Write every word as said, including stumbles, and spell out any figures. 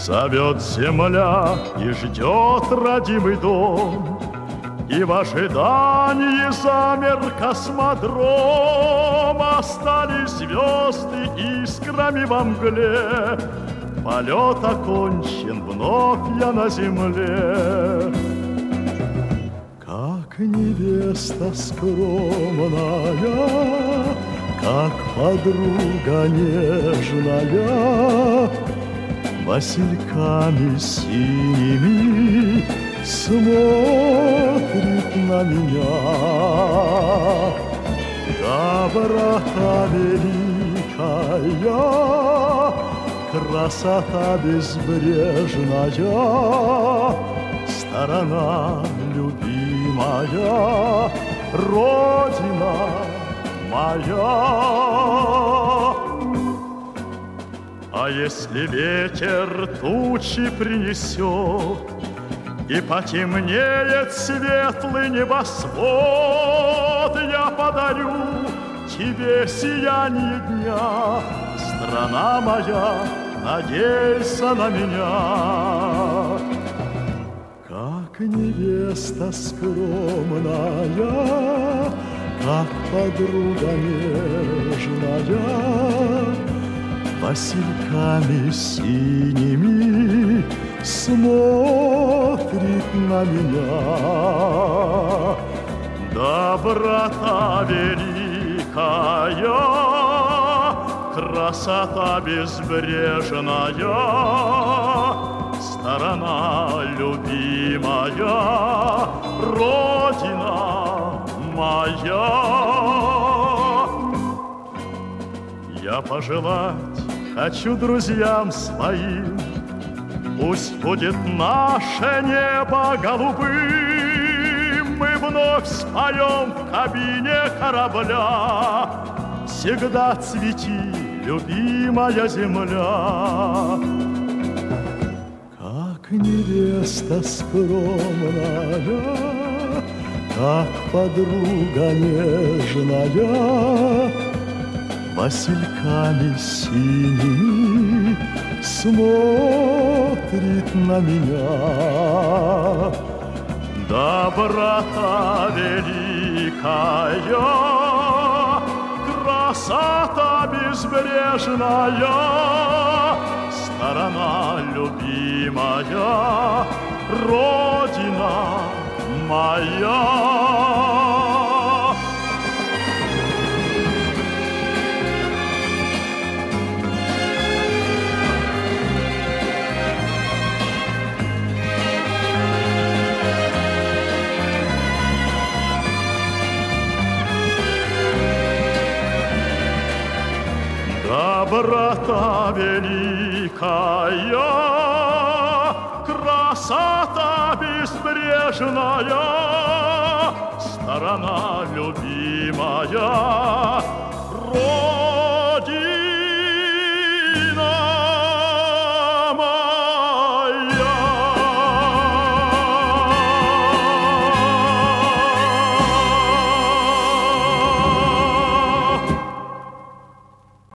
Зовет земля и ждет родимый дом, и в ожидании замер космодром. Остались звезды искрами во мгле, полет окончен, вновь я на земле. Как невеста скромная, как подруга нежная, васильками синими смотрит на меня. Доброта великая, красота безбрежная, сторона любимая, родина моя. А если ветер тучи принесет и потемнеет светлый небосвод, я подарю тебе сияние дня. Страна моя, надейся на меня. Как невеста скромная, как подруга нежная, васильками синими смотрит на меня. Доброта великая, красота безбрежная, сторона любимая, родина моя. Я пожелать хочу друзьям своим, пусть будет наше небо голубым. Мы вновь споем в кабине корабля, всегда цвети, любимая земля. Как невеста скромная, как подруга нежная, васильками синими смотрит на меня. Доброта великая, красота безбрежная, сторона любимая, родина моя. Доброта великая, красота безбрежная, сторона любимая,